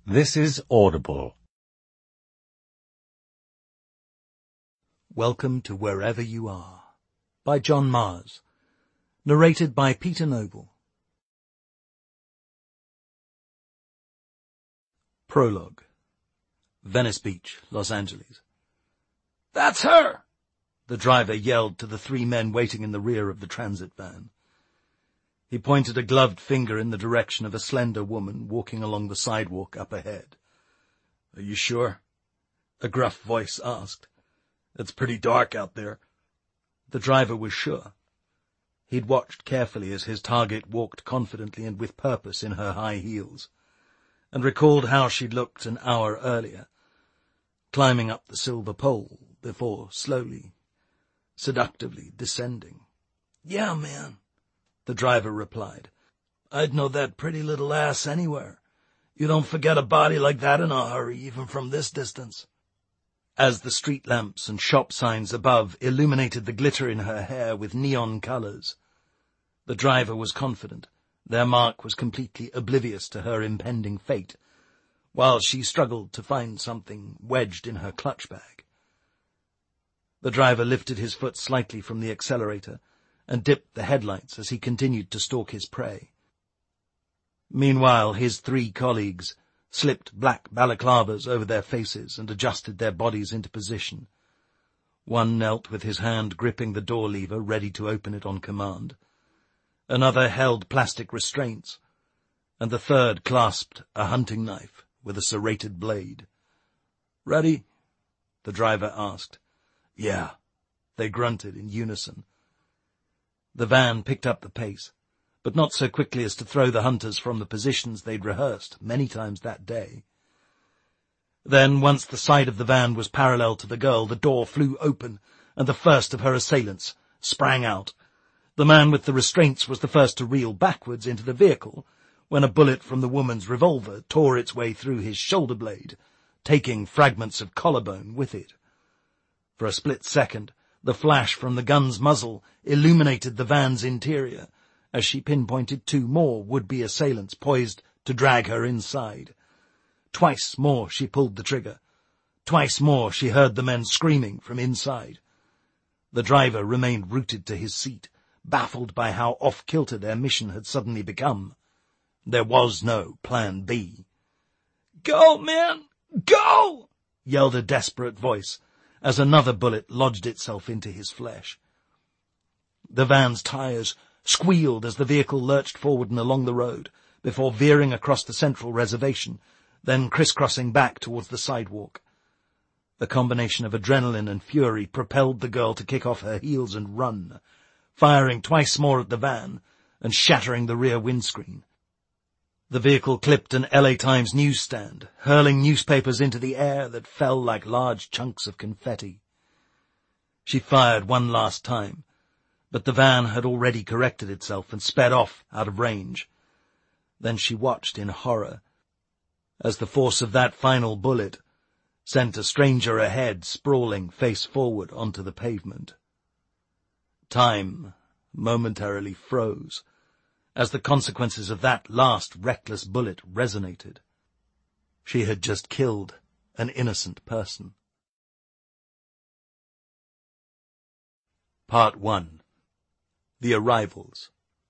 This is Audible. Welcome to Wherever You Are, by John Mars, narrated by Peter Noble. Prologue. Venice Beach, Los Angeles. "That's her!" the driver yelled to the three men waiting in the rear of the transit van. He pointed a gloved finger in the direction of a slender woman walking along the sidewalk up ahead. "Are you sure?" a gruff voice asked. "It's pretty dark out there." The driver was sure. He'd watched carefully as his target walked confidently and with purpose in her high heels, and recalled how she'd looked an hour earlier, climbing up the silver pole before slowly, seductively descending. "Yeah, man," the driver replied. "I'd know that pretty little ass anywhere. You don't forget a body like that in a hurry, even from this distance." As the street lamps and shop signs above illuminated the glitter in her hair with neon colors, the driver was confident their mark was completely oblivious to her impending fate, while she struggled to find something wedged in her clutch bag. The driver lifted his foot slightly from the accelerator and dipped the headlights as he continued to stalk his prey. Meanwhile, his three colleagues slipped black balaclavas over their faces and adjusted their bodies into position. One knelt with his hand gripping the door lever, ready to open it on command. Another held plastic restraints, and the third clasped a hunting knife with a serrated blade. "Ready?" the driver asked. "Yeah," they grunted in unison. The van picked up the pace, but not so quickly as to throw the hunters from the positions they'd rehearsed many times that day. Then, once the side of the van was parallel to the girl, the door flew open, and the first of her assailants sprang out. The man with the restraints was the first to reel backwards into the vehicle, when a bullet from the woman's revolver tore its way through his shoulder blade, taking fragments of collarbone with it. For a split second, the flash from the gun's muzzle illuminated the van's interior, as she pinpointed two more would-be assailants poised to drag her inside. Twice more she pulled the trigger. Twice more she heard the men screaming from inside. The driver remained rooted to his seat, baffled by how off-kilter their mission had suddenly become. There was no plan B. "Go, man! Go!" yelled a desperate voice, as another bullet lodged itself into his flesh. The van's tires squealed as the vehicle lurched forward and along the road, before veering across the central reservation, then crisscrossing back towards the sidewalk. A combination of adrenaline and fury propelled the girl to kick off her heels and run, firing twice more at the van and shattering the rear windscreen. The vehicle clipped an LA Times newsstand, hurling newspapers into the air that fell like large chunks of confetti. She fired one last time, but the van had already corrected itself and sped off out of range. Then she watched in horror as the force of that final bullet sent a stranger ahead sprawling face forward onto the pavement. Time momentarily froze as the consequences of that last reckless bullet resonated. She had just killed an innocent person. Part 1. The Arrivals.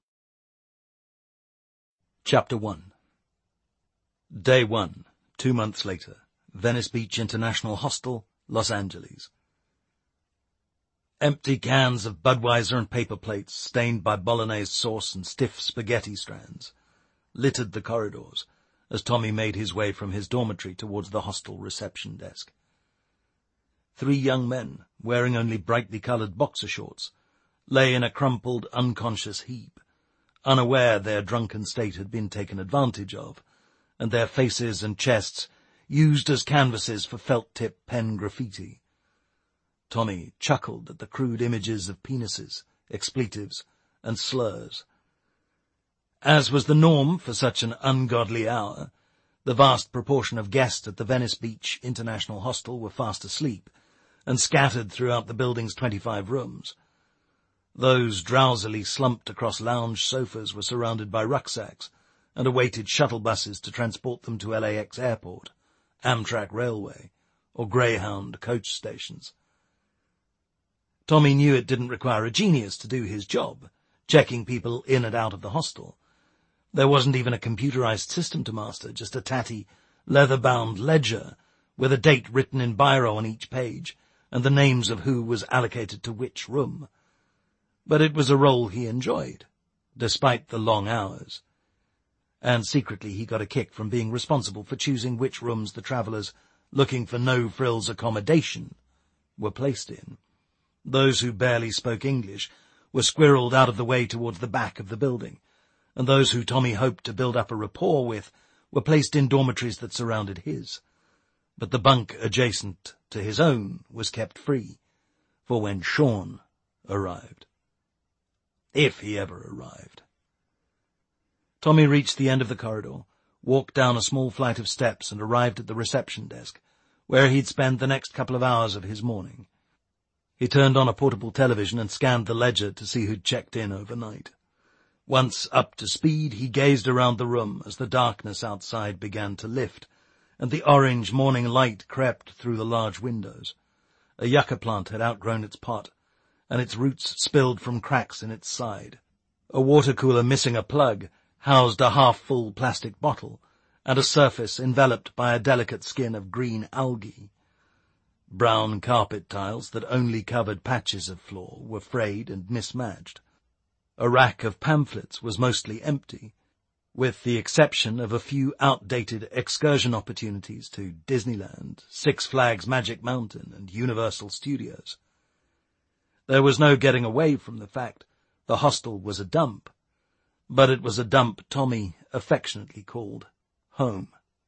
Chapter 1. Day 1, 2 months later. Venice Beach International Hostel, Los Angeles. Empty cans of Budweiser and paper plates, stained by bolognese sauce and stiff spaghetti strands, littered the corridors as Tommy made his way from his dormitory towards the hostel reception desk. 3 young men, wearing only brightly coloured boxer shorts, lay in a crumpled, unconscious heap, unaware their drunken state had been taken advantage of, and their faces and chests used as canvases for felt-tip pen graffiti. Tommy chuckled at the crude images of penises, expletives, and slurs. As was the norm for such an ungodly hour, the vast proportion of guests at the Venice Beach International Hostel were fast asleep, and scattered throughout the building's 25 rooms. Those drowsily slumped across lounge sofas were surrounded by rucksacks and awaited shuttle buses to transport them to LAX Airport, Amtrak Railway, or Greyhound coach stations. Tommy knew it didn't require a genius to do his job, checking people in and out of the hostel. There wasn't even a computerized system to master, just a tatty, leather-bound ledger with a date written in biro on each page and the names of who was allocated to which room. But it was a role he enjoyed, despite the long hours. And secretly he got a kick from being responsible for choosing which rooms the travellers looking for no-frills accommodation were placed in. Those who barely spoke English were squirreled out of the way towards the back of the building, and those who Tommy hoped to build up a rapport with were placed in dormitories that surrounded his. But the bunk adjacent to his own was kept free for when Sean arrived. If he ever arrived. Tommy reached the end of the corridor, walked down a small flight of steps and arrived at the reception desk, where he'd spend the next couple of hours of his morning. He turned on a portable television and scanned the ledger to see who'd checked in overnight. Once up to speed, he gazed around the room as the darkness outside began to lift, and the orange morning light crept through the large windows. A yucca plant had outgrown its pot, and its roots spilled from cracks in its side. A water cooler missing a plug housed a half-full plastic bottle, and a surface enveloped by a delicate skin of green algae. Brown carpet tiles that only covered patches of floor were frayed and mismatched. A rack of pamphlets was mostly empty, with the exception of a few outdated excursion opportunities to Disneyland, Six Flags Magic Mountain, and Universal Studios. There was no getting away from the fact the hostel was a dump, but it was a dump Tommy affectionately called home.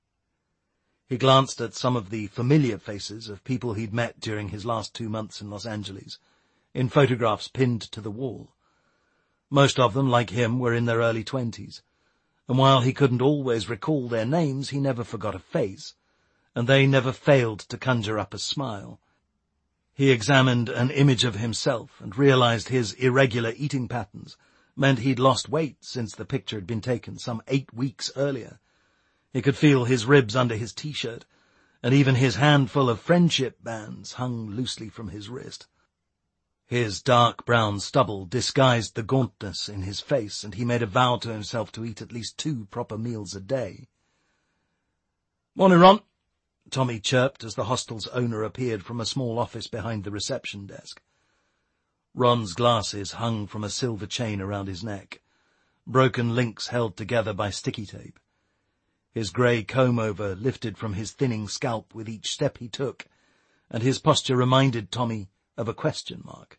He glanced at some of the familiar faces of people he'd met during his last 2 months in Los Angeles, in photographs pinned to the wall. Most of them, like him, were in their early 20s, and while he couldn't always recall their names, he never forgot a face, and they never failed to conjure up a smile. He examined an image of himself and realized his irregular eating patterns meant he'd lost weight since the picture had been taken some 8 weeks earlier. He could feel his ribs under his T-shirt, and even his handful of friendship bands hung loosely from his wrist. His dark brown stubble disguised the gauntness in his face, and he made a vow to himself to eat at least 2 proper meals a day. "Morning, Ron," Tommy chirped as the hostel's owner appeared from a small office behind the reception desk. Ron's glasses hung from a silver chain around his neck, broken links held together by sticky tape. His grey comb-over lifted from his thinning scalp with each step he took, and his posture reminded Tommy of a question mark.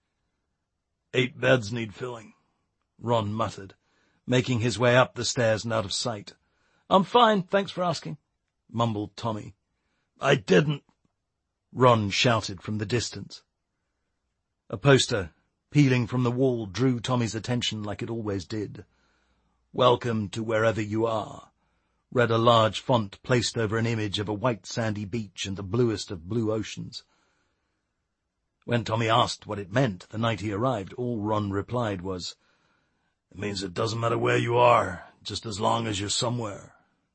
8 beds need filling," Ron muttered, making his way up the stairs and out of sight. "I'm fine, thanks for asking," mumbled Tommy. "I didn't," Ron shouted from the distance. A poster, peeling from the wall, drew Tommy's attention like it always did. "Welcome to wherever you are," read a large font placed over an image of a white sandy beach and the bluest of blue oceans. When Tommy asked what it meant the night he arrived, all Ron replied was, "It means it doesn't matter where you are, just as long as you're somewhere."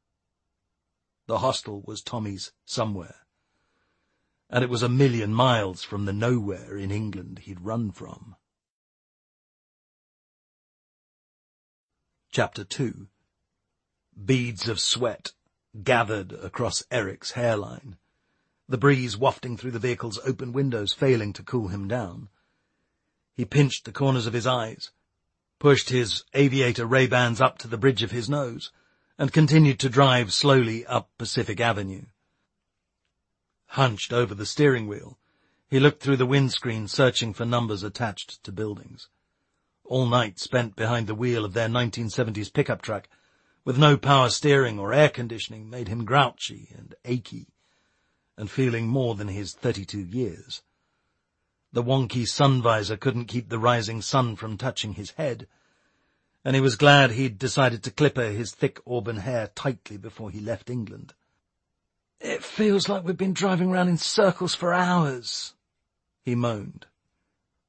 The hostel was Tommy's somewhere, and it was 1,000,000 miles from the nowhere in England he'd run from. Chapter 2. Beads of sweat gathered across Eric's hairline, the breeze wafting through the vehicle's open windows failing to cool him down. He pinched the corners of his eyes, pushed his aviator Ray-Bans up to the bridge of his nose, and continued to drive slowly up Pacific Avenue. Hunched over the steering wheel, he looked through the windscreen searching for numbers attached to buildings. All night spent behind the wheel of their 1970s pickup truck, with no power steering or air conditioning, made him grouchy and achy, and feeling more than his 32 years. The wonky sun visor couldn't keep the rising sun from touching his head, and he was glad he'd decided to clipper his thick auburn hair tightly before he left England. "It feels like we've been driving round in circles for hours," he moaned.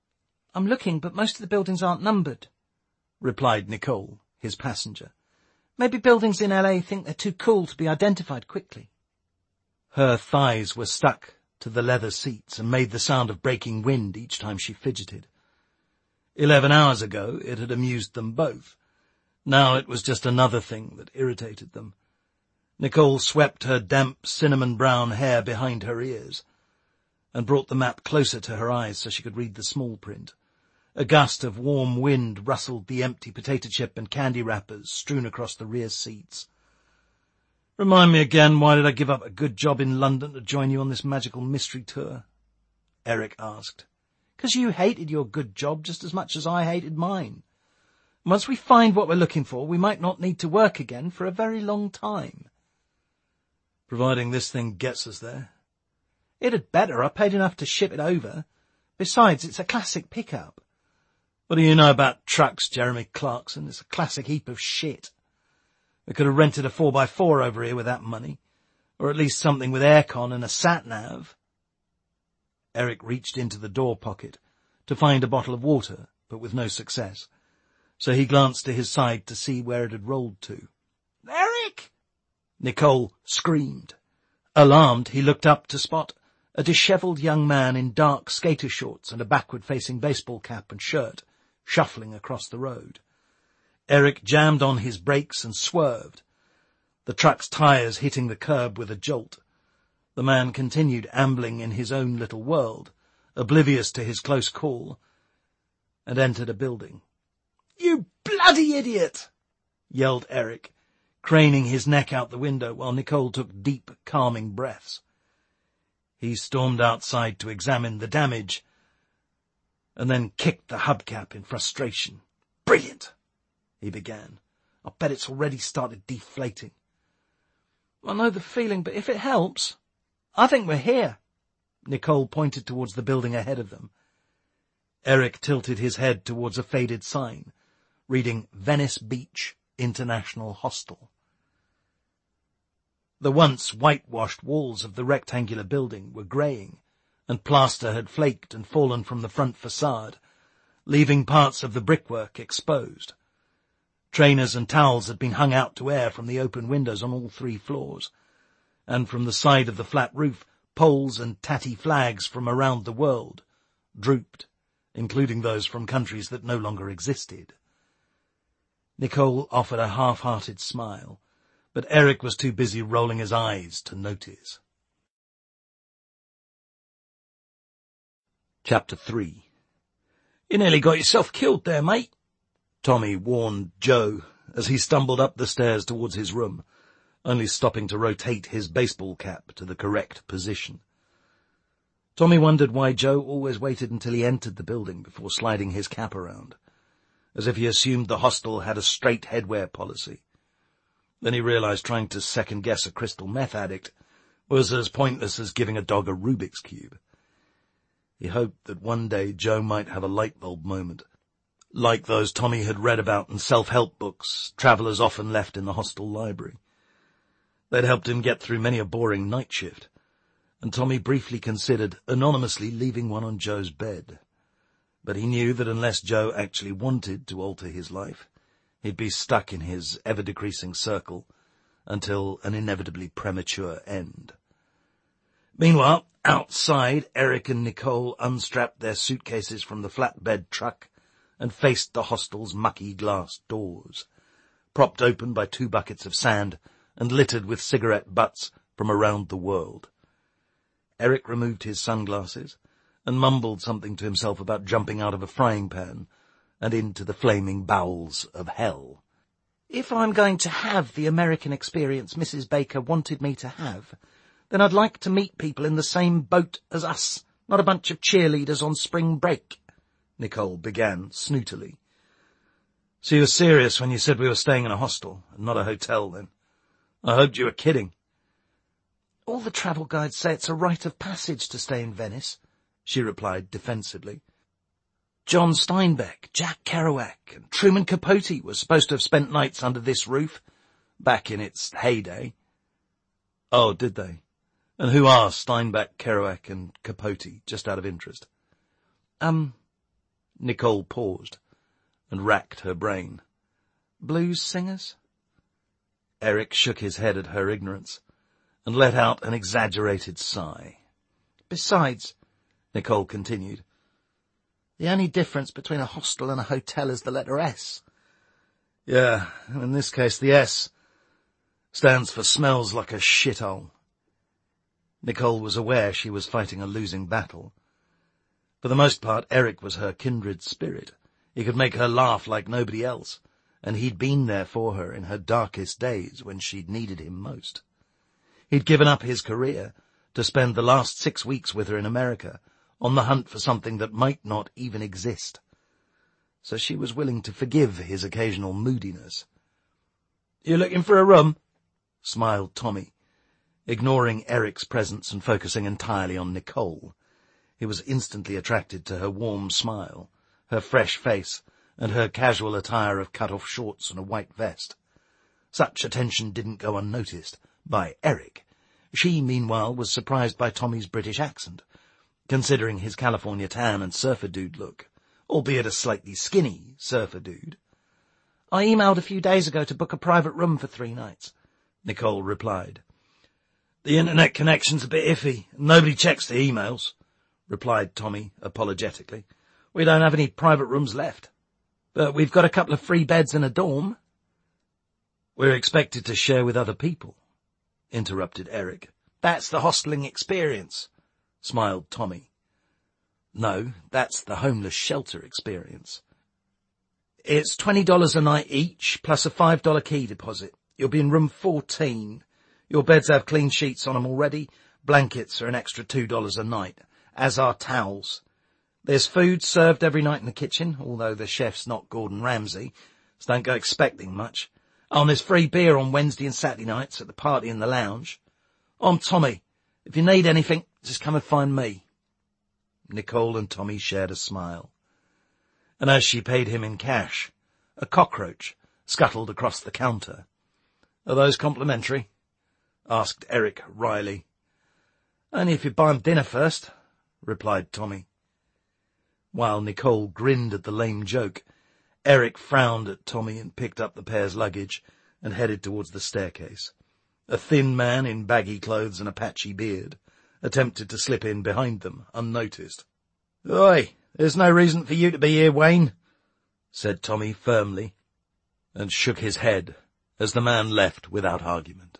"I'm looking, but most of the buildings aren't numbered," replied Nicole, his passenger. Maybe buildings in LA think they're too cool to be identified quickly. Her thighs were stuck to the leather seats and made the sound of breaking wind each time she fidgeted. 11 hours ago it had amused them both. Now it was just another thing that irritated them. Nicole swept her damp cinnamon-brown hair behind her ears and brought the map closer to her eyes so she could read the small print. A gust of warm wind rustled the empty potato chip and candy wrappers strewn across the rear seats. "Remind me again, why did I give up a good job in London to join you on this magical mystery tour?" Eric asked. "'Cause you hated your good job just as much as I hated mine. Once we find what we're looking for, we might not need to work again for a very long time." "Providing this thing gets us there." "It had better. I paid enough to ship it over. Besides, it's a classic pickup." "What do you know about trucks, Jeremy Clarkson? It's a classic heap of shit. We could have rented a 4x4 over here with that money, or at least something with aircon and a sat-nav." Eric reached into the door pocket to find a bottle of water, but with no success, so he glanced to his side to see where it had rolled to. "Eric!" Nicole screamed. Alarmed, he looked up to spot a dishevelled young man in dark skater shorts and a backward-facing baseball cap and shirt shuffling across the road. Eric jammed on his brakes and swerved, the truck's tyres hitting the curb with a jolt. The man continued ambling in his own little world, oblivious to his close call, and entered a building. "You bloody idiot!" yelled Eric, craning his neck out the window while Nicole took deep, calming breaths. He stormed outside to examine the damage and then kicked the hubcap in frustration. "Brilliant," he began. "I bet it's already started deflating." "I know the feeling, but if it helps, I think we're here." Nicole pointed towards the building ahead of them. Eric tilted his head towards a faded sign, reading Venice Beach International Hostel. The once whitewashed walls of the rectangular building were greying, and plaster had flaked and fallen from the front facade, leaving parts of the brickwork exposed. Trainers and towels had been hung out to air from the open windows on all 3 floors, and from the side of the flat roof, poles and tatty flags from around the world drooped, including those from countries that no longer existed. Nicole offered a half-hearted smile, but Eric was too busy rolling his eyes to notice. Chapter 3. "You nearly got yourself killed there, mate," Tommy warned Joe as he stumbled up the stairs towards his room, only stopping to rotate his baseball cap to the correct position. Tommy wondered why Joe always waited until he entered the building before sliding his cap around, as if he assumed the hostel had a straight headwear policy. Then he realized trying to second-guess a crystal meth addict was as pointless as giving a dog a Rubik's Cube. He hoped that one day Joe might have a light bulb moment, like those Tommy had read about in self-help books travellers often left in the hostel library. They'd helped him get through many a boring night shift, and Tommy briefly considered anonymously leaving one on Joe's bed. But he knew that unless Joe actually wanted to alter his life, he'd be stuck in his ever-decreasing circle until an inevitably premature end. Meanwhile, outside, Eric and Nicole unstrapped their suitcases from the flatbed truck and faced the hostel's mucky glass doors, propped open by 2 buckets of sand and littered with cigarette butts from around the world. Eric removed his sunglasses and mumbled something to himself about jumping out of a frying pan and into the flaming bowels of hell. "If I'm going to have the American experience Mrs. Baker wanted me to have, then I'd like to meet people in the same boat as us, not a bunch of cheerleaders on spring break," Nicole began snootily. "So you were serious when you said we were staying in a hostel and not a hotel, then? I hoped you were kidding." "All the travel guides say it's a rite of passage to stay in Venice," she replied defensively. "John Steinbeck, Jack Kerouac, and Truman Capote were supposed to have spent nights under this roof, back in its heyday." "Oh, did they? And who are Steinbeck, Kerouac, and Capote, just out of interest?" Nicole paused and racked her brain. "Blues singers?" Eric shook his head at her ignorance and let out an exaggerated sigh. Besides, Nicole continued, the only difference between a hostel and a hotel is the letter S. Yeah, in this case the S stands for smells like a shithole. Nicole was aware she was fighting a losing battle. For the most part, Eric was her kindred spirit. He could make her laugh like nobody else, and he'd been there for her in her darkest days when she'd needed him most. He'd given up his career to spend the last 6 weeks with her in America, on the hunt for something that might not even exist. So she was willing to forgive his occasional moodiness. "You looking for a room?" smiled Tommy, ignoring Eric's presence and focusing entirely on Nicole. He was instantly attracted to her warm smile, her fresh face, and her casual attire of cut-off shorts and a white vest. Such attention didn't go unnoticed by Eric. She, meanwhile, was surprised by Tommy's British accent, considering his California tan and surfer dude look, albeit a slightly skinny surfer dude. "I emailed a few days ago to book a private room for 3 nights, Nicole replied. "The internet connection's a bit iffy, and nobody checks the emails," replied Tommy apologetically. "We don't have any private rooms left, but we've got a couple of free beds in a dorm." "We're expected to share with other people," interrupted Eric. "That's the hosteling experience," smiled Tommy. "No, that's the homeless shelter experience." "It's $20 a night each, plus a $5 key deposit. You'll be in room 14. Your beds have clean sheets on them already. Blankets are an extra $2 a night, as are towels. There's food served every night in the kitchen, although the chef's not Gordon Ramsay, so don't go expecting much. And there's free beer on Wednesday and Saturday nights at the party in the lounge. I'm Tommy. If you need anything, just come and find me." Nicole and Tommy shared a smile. And as she paid him in cash, a cockroach scuttled across the counter. "Are those complimentary?" asked Eric wryly. "Only if you buy 'em dinner first," replied Tommy. While Nicole grinned at the lame joke, Eric frowned at Tommy and picked up the pair's luggage and headed towards the staircase. A thin man in baggy clothes and a patchy beard attempted to slip in behind them, unnoticed. "Oi, there's no reason for you to be here, Wayne," said Tommy firmly, and shook his head as the man left without argument.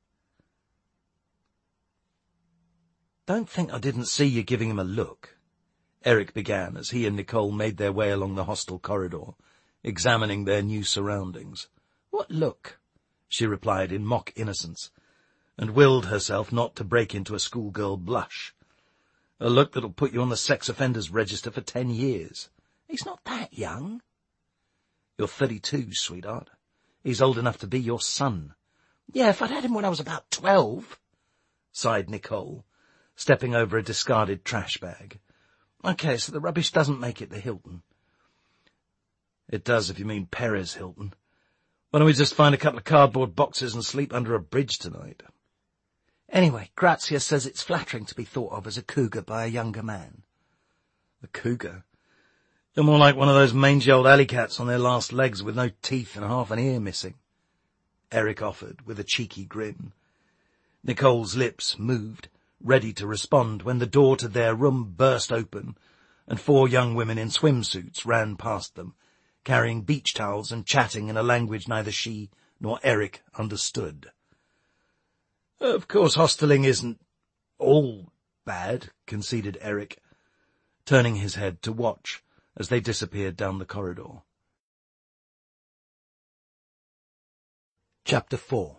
"Don't think I didn't see you giving him a look," Eric began as he and Nicole made their way along the hostel corridor, examining their new surroundings. "What look?" she replied in mock innocence, and willed herself not to break into a schoolgirl blush. "A look that'll put you on the sex offenders register for 10 years. He's not that young." "You're 32, sweetheart. He's old enough to be your son." "Yeah, if I'd had him when I was about 12, sighed Nicole, stepping over a discarded trash bag. "Okay, so the rubbish doesn't make it the Hilton." "It does if you mean Perez Hilton. Why don't we just find a couple of cardboard boxes and sleep under a bridge tonight?" "Anyway, Grazia says it's flattering to be thought of as a cougar by a younger man." "A cougar? You're more like one of those mangy old alley cats on their last legs with no teeth and half an ear missing," Eric offered with a cheeky grin. Nicole's lips moved, ready to respond, when the door to their room burst open, and 4 young women in swimsuits ran past them, carrying beach towels and chatting in a language neither she nor Eric understood. "Of course, hosteling isn't all bad," conceded Eric, turning his head to watch as they disappeared down the corridor. Chapter 4.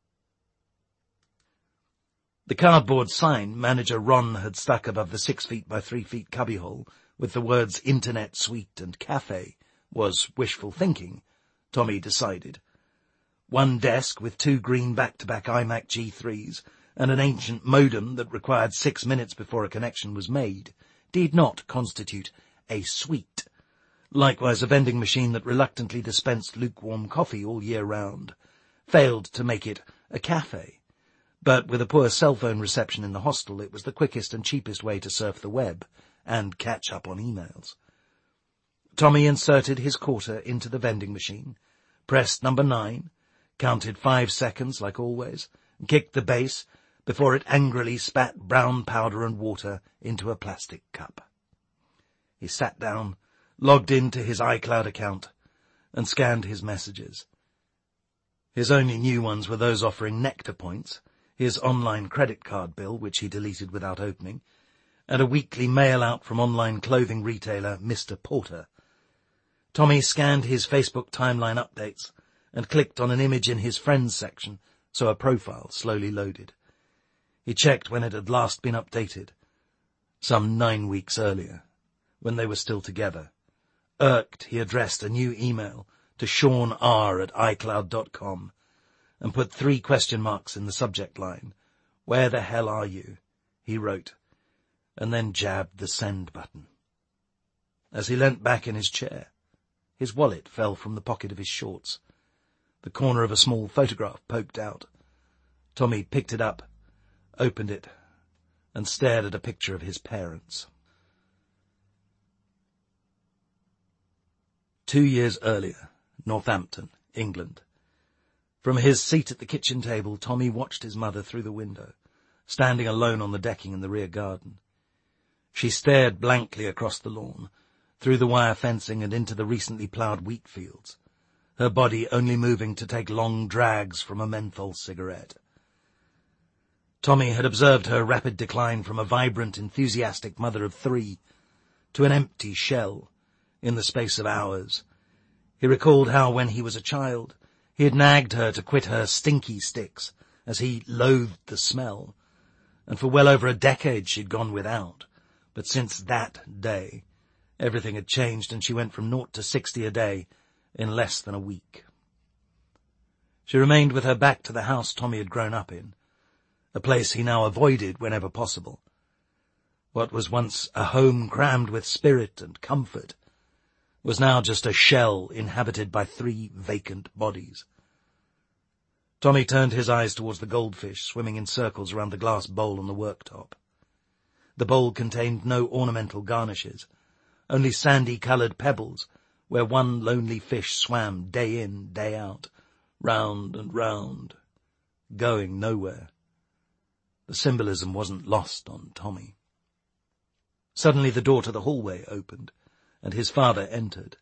The cardboard sign manager Ron had stuck above the 6 feet by 3 feet cubbyhole with the words Internet Suite and Cafe was wishful thinking, Tommy decided. One desk with 2 green back-to-back iMac G3s and an ancient modem that required 6 minutes before a connection was made did not constitute a suite. Likewise, a vending machine that reluctantly dispensed lukewarm coffee all year round failed to make it a cafe. But with a poor cell phone reception in the hostel, it was the quickest and cheapest way to surf the web and catch up on emails. Tommy inserted his quarter into the vending machine, pressed number 9, counted 5 seconds like always, and kicked the base before it angrily spat brown powder and water into a plastic cup. He sat down, logged into his iCloud account, and scanned his messages. His only new ones were those offering Nectar points, his online credit card bill, which he deleted without opening, and a weekly mail-out from online clothing retailer Mr. Porter. Tommy scanned his Facebook timeline updates and clicked on an image in his friends section, so a profile slowly loaded. He checked when it had last been updated, some 9 weeks earlier, when they were still together. Irked, he addressed a new email to seanr@icloud.com and put 3 question marks in the subject line. "Where the hell are you?" he wrote, and then jabbed the send button. As he leant back in his chair, his wallet fell from the pocket of his shorts. The corner of a small photograph poked out. Tommy picked it up, opened it, and stared at a picture of his parents. 2 years earlier, Northampton, England. From his seat at the kitchen table, Tommy watched his mother through the window, standing alone on the decking in the rear garden. She stared blankly across the lawn, through the wire fencing and into the recently ploughed wheat fields, her body only moving to take long drags from a menthol cigarette. Tommy had observed her rapid decline from a vibrant, enthusiastic mother of 3 to an empty shell in the space of hours. He recalled how, when he was a child, he had nagged her to quit her stinky sticks, as he loathed the smell, and for well over a decade she'd gone without. But since that day, everything had changed, and she went from 0 to 60 a day in less than a week. She remained with her back to the house Tommy had grown up in, a place he now avoided whenever possible. What was once a home crammed with spirit and comfort was now just a shell inhabited by 3 vacant bodies. Tommy turned his eyes towards the goldfish swimming in circles around the glass bowl on the worktop. The bowl contained no ornamental garnishes, only sandy-coloured pebbles where one lonely fish swam day in, day out, round and round, going nowhere. The symbolism wasn't lost on Tommy. Suddenly the door to the hallway opened, and his father entered.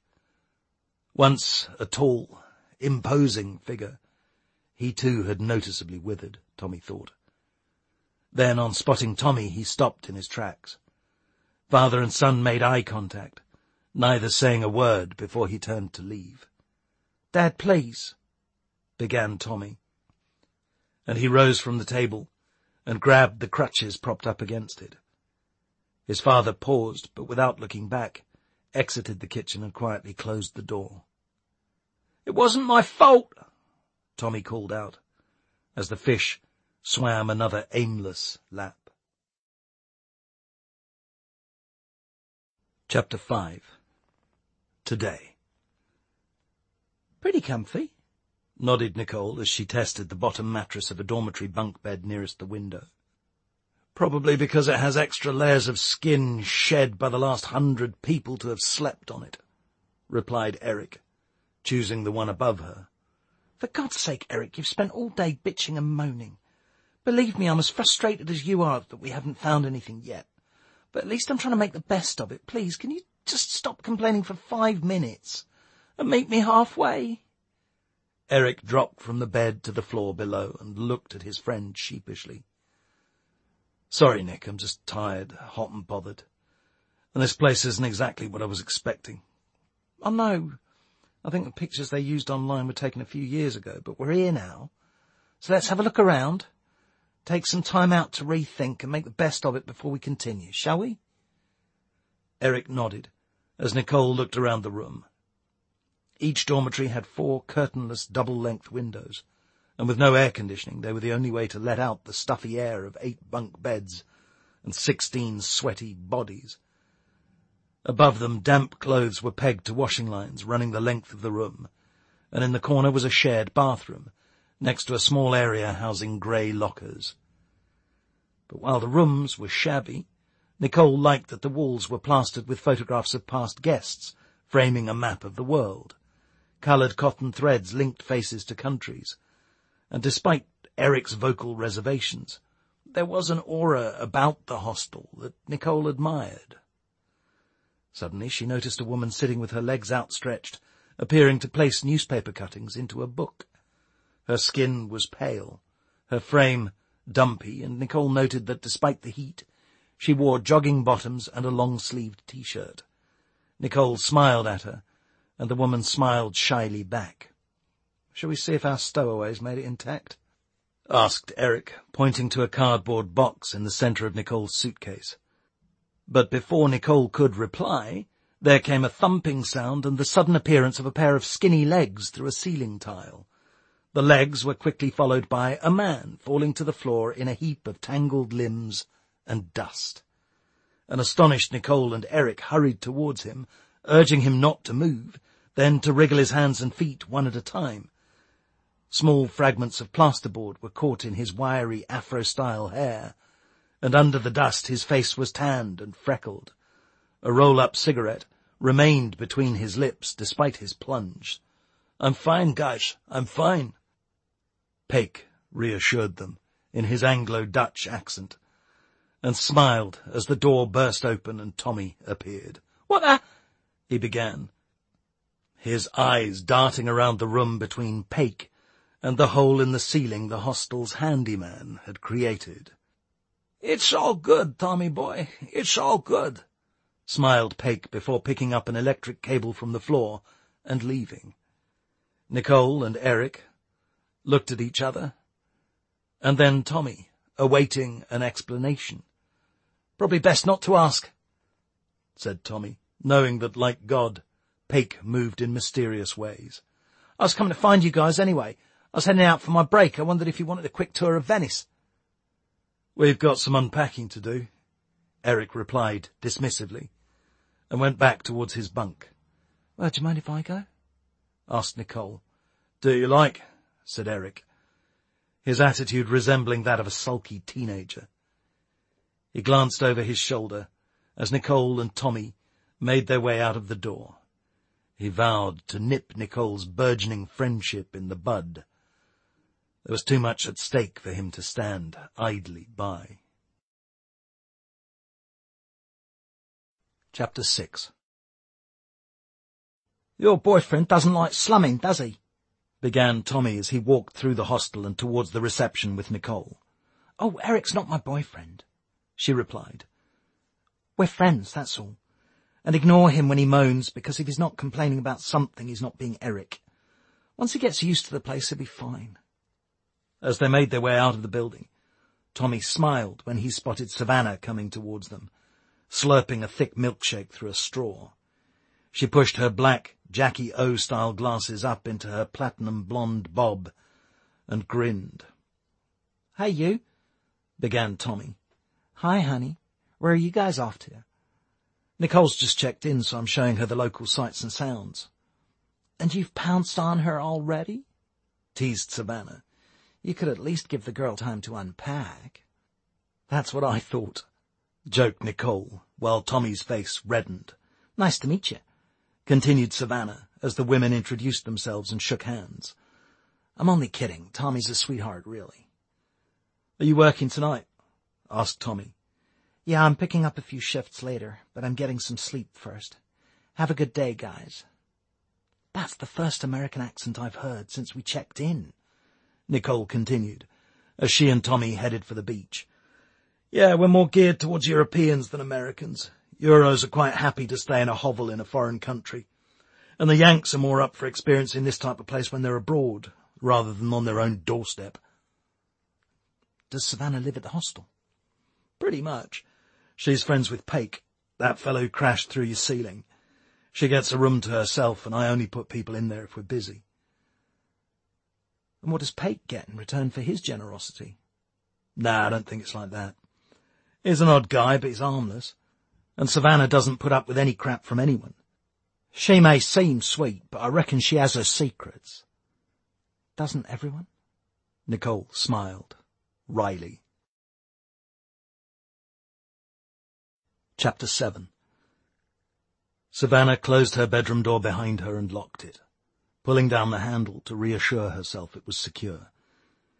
Once a tall, imposing figure, he too had noticeably withered, Tommy thought. Then, on spotting Tommy, he stopped in his tracks. Father and son made eye contact, neither saying a word before he turned to leave. "Dad, please," began Tommy. And he rose from the table and grabbed the crutches propped up against it. His father paused, but without looking back, exited the kitchen and quietly closed the door. "It wasn't my fault," Tommy called out, as the fish swam another aimless lap. Chapter 5. Today. "Pretty comfy," nodded Nicole as she tested the bottom mattress of a dormitory bunk bed nearest the window. "Probably because it has extra layers of skin shed by the last 100 people to have slept on it," replied Eric, choosing the one above her. "For God's sake, Eric, you've spent all day bitching and moaning. Believe me, I'm as frustrated as you are that we haven't found anything yet. But at least I'm trying to make the best of it. Please, can you just stop complaining for 5 minutes and meet me halfway?" Eric dropped from the bed to the floor below and looked at his friend sheepishly. "Sorry, Nick, I'm just tired, hot and bothered. And this place isn't exactly what I was expecting." "I know. I think the pictures they used online were taken a few years ago, but we're here now. So let's have a look around. Take some time out to rethink and make the best of it before we continue, shall we?" Eric nodded as Nicole looked around the room. Each dormitory had 4 curtainless double-length windows, and with no air conditioning, they were the only way to let out the stuffy air of 8 bunk beds and 16 sweaty bodies. Above them, damp clothes were pegged to washing lines running the length of the room, and in the corner was a shared bathroom, next to a small area housing grey lockers. But while the rooms were shabby, Nicole liked that the walls were plastered with photographs of past guests, framing a map of the world. Coloured cotton threads linked faces to countries, and despite Eric's vocal reservations, there was an aura about the hostel that Nicole admired. Suddenly she noticed a woman sitting with her legs outstretched, appearing to place newspaper cuttings into a book. Her skin was pale, her frame dumpy, and Nicole noted that despite the heat, she wore jogging bottoms and a long-sleeved T-shirt. Nicole smiled at her, and the woman smiled shyly back. "Shall we see if our stowaways made it intact?" asked Eric, pointing to a cardboard box in the centre of Nicole's suitcase. But before Nicole could reply, there came a thumping sound and the sudden appearance of a pair of skinny legs through a ceiling tile. The legs were quickly followed by a man falling to the floor in a heap of tangled limbs and dust. An astonished Nicole and Eric hurried towards him, urging him not to move, then to wriggle his hands and feet one at a time. Small fragments of plasterboard were caught in his wiry Afro-style hair, and under the dust his face was tanned and freckled. A roll-up cigarette remained between his lips despite his plunge. "I'm fine, guys, I'm fine," Paik reassured them in his Anglo-Dutch accent, and smiled as the door burst open and Tommy appeared. "What the—" he began, his eyes darting around the room between Paik and the hole in the ceiling the hostel's handyman had created. "It's all good, Tommy boy, it's all good," smiled Paik before picking up an electric cable from the floor and leaving. Nicole and Eric looked at each other, and then Tommy, awaiting an explanation. "Probably best not to ask," said Tommy, knowing that, like God, Paik moved in mysterious ways. "I was coming to find you guys anyway. I was heading out for my break. I wondered if you wanted a quick tour of Venice." "We've got some unpacking to do," Eric replied dismissively, and went back towards his bunk. "Well, do you mind if I go?" asked Nicole. "Do you like?" said Eric, his attitude resembling that of a sulky teenager. He glanced over his shoulder as Nicole and Tommy made their way out of the door. He vowed to nip Nicole's burgeoning friendship in the bud. There was too much at stake for him to stand idly by. Chapter 6. "Your boyfriend doesn't like slumming, does he?" began Tommy as he walked through the hostel and towards the reception with Nicole. "Oh, Eric's not my boyfriend," she replied. "We're friends, that's all. And ignore him when he moans, because if he's not complaining about something, he's not being Eric. Once he gets used to the place, he'll be fine." As they made their way out of the building, Tommy smiled when he spotted Savannah coming towards them, slurping a thick milkshake through a straw. She pushed her black Jackie O-style glasses up into her platinum blonde bob and grinned. "Hey, you," began Tommy. "Hi, honey. Where are you guys off to?" "Nicole's just checked in, so I'm showing her the local sights and sounds." "And you've pounced on her already?" teased Savannah. "You could at least give the girl time to unpack." "That's what I thought," joked Nicole, while Tommy's face reddened. "Nice to meet you," continued Savannah, as the women introduced themselves and shook hands. "I'm only kidding. Tommy's a sweetheart, really." "Are you working tonight?" asked Tommy. "Yeah, I'm picking up a few shifts later, but I'm getting some sleep first. Have a good day, guys." "That's the first American accent I've heard since we checked in," Nicole continued, as she and Tommy headed for the beach. "Yeah, we're more geared towards Europeans than Americans. Euros are quite happy to stay in a hovel in a foreign country, and the Yanks are more up for experiencing this type of place when they're abroad, rather than on their own doorstep." "Does Savannah live at the hostel?" "Pretty much. She's friends with Paik, that fellow who crashed through your ceiling. She gets a room to herself, and I only put people in there if we're busy." "And what does Paik get in return for his generosity?" "Nah, I don't think it's like that. He's an odd guy, but he's harmless. And Savannah doesn't put up with any crap from anyone. She may seem sweet, but I reckon she has her secrets." "Doesn't everyone?" Nicole smiled wryly. Chapter 7. Savannah closed her bedroom door behind her and locked it, pulling down the handle to reassure herself it was secure.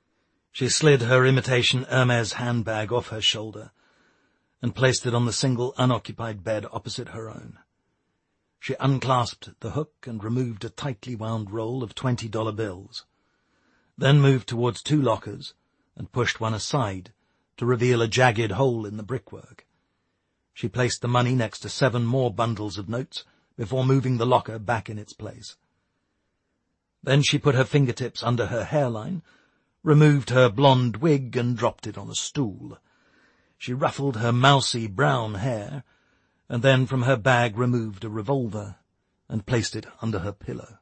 She slid her imitation Hermes handbag off her shoulder and placed it on the single unoccupied bed opposite her own. She unclasped the hook and removed a tightly wound roll of $20 bills, then moved towards 2 lockers and pushed one aside to reveal a jagged hole in the brickwork. She placed the money next to 7 more bundles of notes before moving the locker back in its place. Then she put her fingertips under her hairline, removed her blonde wig and dropped it on a stool. She ruffled her mousy brown hair, and then from her bag removed a revolver and placed it under her pillow.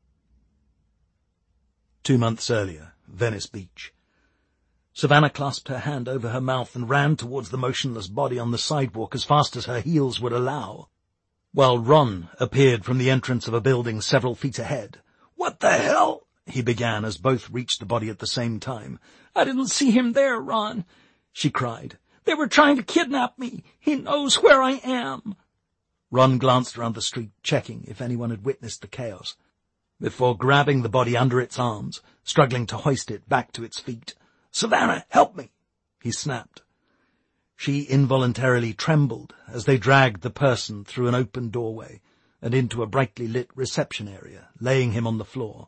2 months earlier, Venice Beach. Savannah clasped her hand over her mouth and ran towards the motionless body on the sidewalk as fast as her heels would allow, while Ron appeared from the entrance of a building several feet ahead. "What the hell?" he began as both reached the body at the same time. "I didn't see him there, Ron," she cried. "They were trying to kidnap me. He knows where I am." Ron glanced around the street, checking if anyone had witnessed the chaos, before grabbing the body under its arms, struggling to hoist it back to its feet. "Savannah, help me!" he snapped. She involuntarily trembled as they dragged the person through an open doorway and into a brightly lit reception area, laying him on the floor.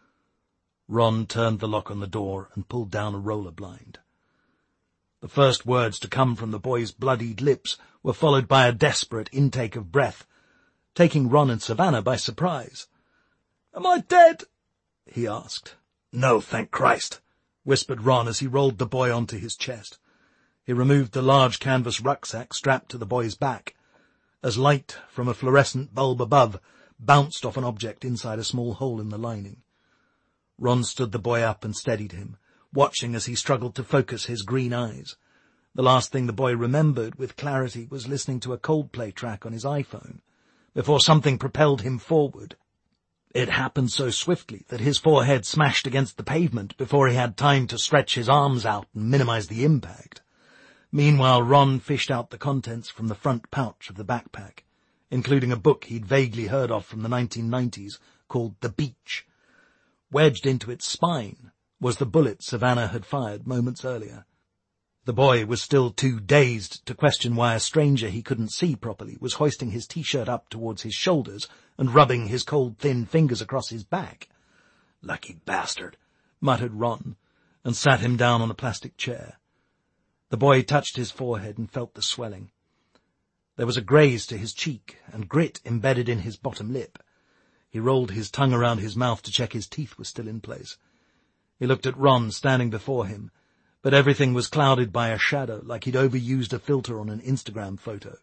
Ron turned the lock on the door and pulled down a roller blind. The first words to come from the boy's bloodied lips were followed by a desperate intake of breath, taking Ron and Savannah by surprise. "Am I dead?" he asked. "No, thank Christ," whispered Ron as he rolled the boy onto his chest. He removed the large canvas rucksack strapped to the boy's back, as light from a fluorescent bulb above bounced off an object inside a small hole in the lining. Ron stood the boy up and steadied him, watching as he struggled to focus his green eyes. The last thing the boy remembered with clarity was listening to a Coldplay track on his iPhone, before something propelled him forward. It happened so swiftly that his forehead smashed against the pavement before he had time to stretch his arms out and minimize the impact. Meanwhile, Ron fished out the contents from the front pouch of the backpack, including a book he'd vaguely heard of from the 1990s called The Beach. Wedged into its spine was the bullet Savannah had fired moments earlier. The boy was still too dazed to question why a stranger he couldn't see properly was hoisting his T-shirt up towards his shoulders and rubbing his cold, thin fingers across his back. "Lucky bastard," muttered Ron, and sat him down on a plastic chair. The boy touched his forehead and felt the swelling. There was a graze to his cheek and grit embedded in his bottom lip. He rolled his tongue around his mouth to check his teeth were still in place. He looked at Ron standing before him, but everything was clouded by a shadow, like he'd overused a filter on an Instagram photo.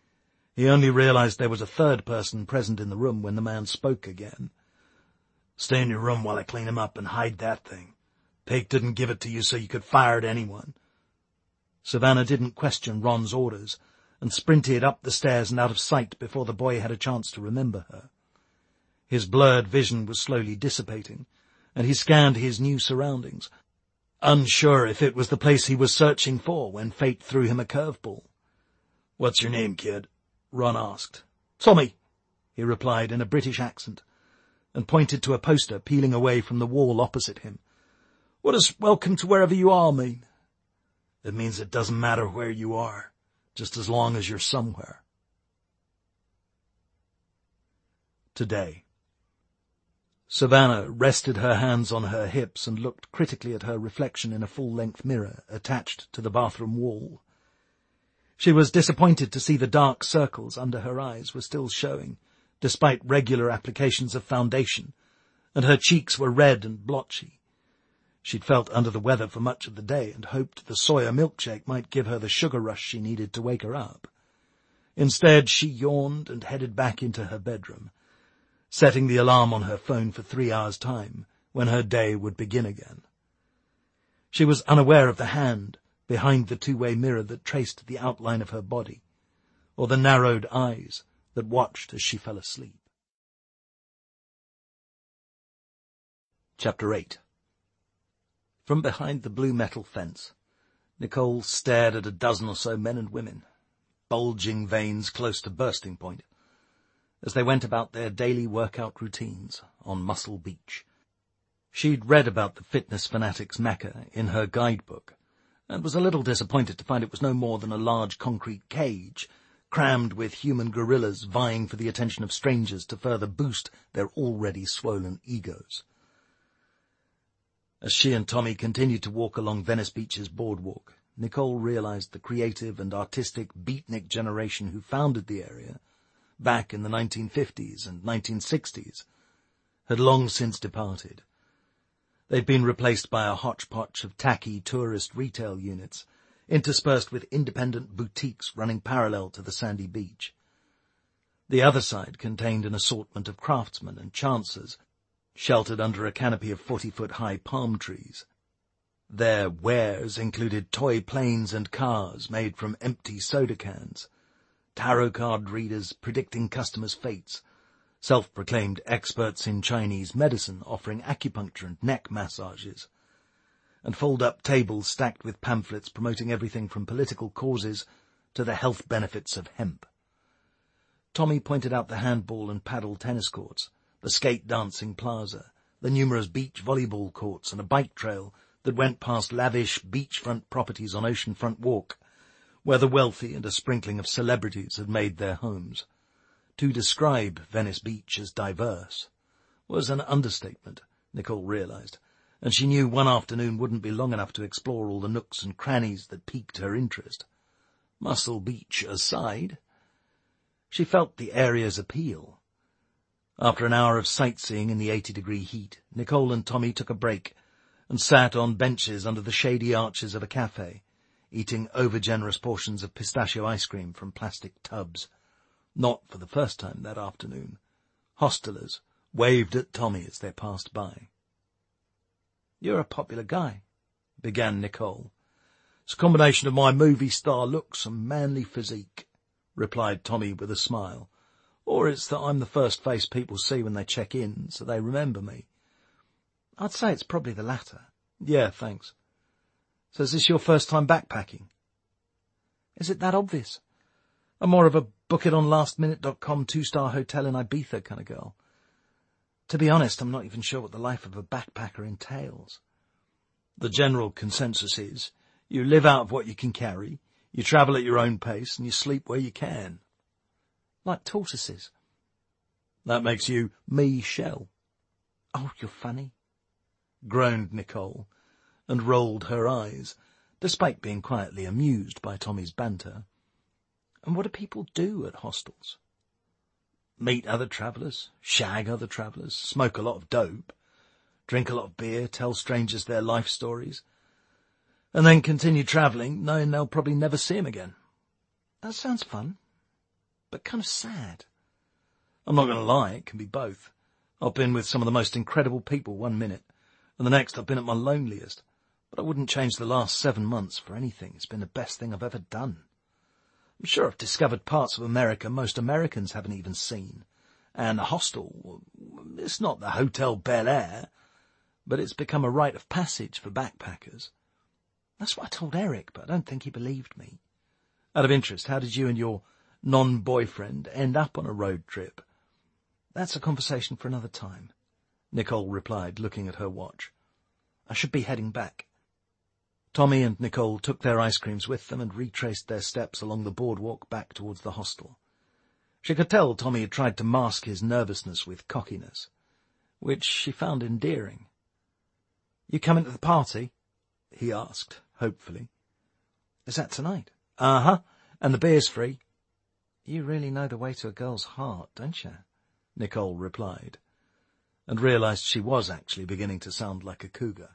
He only realized there was a third person present in the room when the man spoke again. "Stay in your room while I clean him up and hide that thing. Paik didn't give it to you so you could fire at anyone." Savannah didn't question Ron's orders and sprinted up the stairs and out of sight before the boy had a chance to remember her. His blurred vision was slowly dissipating, and he scanned his new surroundings, unsure if it was the place he was searching for when fate threw him a curveball. "What's your name, kid?" Ron asked. "Tommy," he replied in a British accent, and pointed to a poster peeling away from the wall opposite him. "What does welcome to wherever you are mean?" "It means it doesn't matter where you are, just as long as you're somewhere." Today. Savannah rested her hands on her hips and looked critically at her reflection in a full-length mirror attached to the bathroom wall. She was disappointed to see the dark circles under her eyes were still showing, despite regular applications of foundation, and her cheeks were red and blotchy. She'd felt under the weather for much of the day and hoped the soya milkshake might give her the sugar rush she needed to wake her up. Instead, she yawned and headed back into her bedroom, setting the alarm on her phone for 3 hours' time, when her day would begin again. She was unaware of the hand behind the two-way mirror that traced the outline of her body, or the narrowed eyes that watched as she fell asleep. Chapter 8. From behind the blue metal fence, Nicole stared at a dozen or so men and women, bulging veins close to bursting point, as they went about their daily workout routines on Muscle Beach. She'd read about the fitness fanatics' Mecca in her guidebook, and was a little disappointed to find it was no more than a large concrete cage, crammed with human gorillas vying for the attention of strangers to further boost their already swollen egos. As she and Tommy continued to walk along Venice Beach's boardwalk, Nicole realized the creative and artistic beatnik generation who founded the area, back in the 1950s and 1960s, had long since departed. They'd been replaced by a hodgepodge of tacky tourist retail units, interspersed with independent boutiques running parallel to the sandy beach. The other side contained an assortment of craftsmen and chancers, sheltered under a canopy of 40-foot-high palm trees. Their wares included toy planes and cars made from empty soda cans, tarot card readers predicting customers' fates, self-proclaimed experts in Chinese medicine offering acupuncture and neck massages, and fold-up tables stacked with pamphlets promoting everything from political causes to the health benefits of hemp. Tommy pointed out the handball and paddle tennis courts, the skate-dancing plaza, the numerous beach volleyball courts, and a bike trail that went past lavish beachfront properties on Oceanfront Walk, where the wealthy and a sprinkling of celebrities had made their homes. To describe Venice Beach as diverse was an understatement, Nicole realized, and she knew one afternoon wouldn't be long enough to explore all the nooks and crannies that piqued her interest. Muscle Beach aside, she felt the area's appeal. After an hour of sightseeing in the 80-degree heat, Nicole and Tommy took a break and sat on benches under the shady arches of a cafe, eating over-generous portions of pistachio ice cream from plastic tubs. Not for the first time that afternoon. Hostelers waved at Tommy as they passed by. "You're a popular guy," began Nicole. "It's a combination of my movie star looks and manly physique," replied Tommy with a smile. "Or it's that I'm the first face people see when they check in, so they remember me." "I'd say it's probably the latter." "Yeah, thanks. So is this your first time backpacking?" "Is it that obvious? I'm more of a bookItOnLastMinute.com 2-star hotel in Ibiza kind of girl. To be honest, I'm not even sure what the life of a backpacker entails." "The general consensus is you live out of what you can carry, you travel at your own pace, and you sleep where you can." "Like tortoises." "That makes you me-shell." "Oh, you're funny," groaned Nicole, and rolled her eyes, despite being quietly amused by Tommy's banter. "And what do people do at hostels?" "Meet other travellers, shag other travellers, smoke a lot of dope, drink a lot of beer, tell strangers their life stories, and then continue travelling, knowing they'll probably never see 'em again." "That sounds fun, but kind of sad." "I'm not going to lie, it can be both. I've been with some of the most incredible people one minute, and the next I've been at my loneliest, but I wouldn't change the last 7 months for anything. It's been the best thing I've ever done. I'm sure I've discovered parts of America most Americans haven't even seen. And a hostel, it's not the Hotel Bel Air, but it's become a rite of passage for backpackers." "That's what I told Eric, but I don't think he believed me." "Out of interest, how did you and your non-boyfriend end up on a road trip?" "That's a conversation for another time," Nicole replied, looking at her watch. "I should be heading back." Tommy and Nicole took their ice creams with them and retraced their steps along the boardwalk back towards the hostel. She could tell Tommy had tried to mask his nervousness with cockiness, which she found endearing. "You coming to the party?" he asked, hopefully. "Is that tonight?" "Uh-huh, and the beer's free." "You really know the way to a girl's heart, don't you?" Nicole replied, and realized she was actually beginning to sound like a cougar.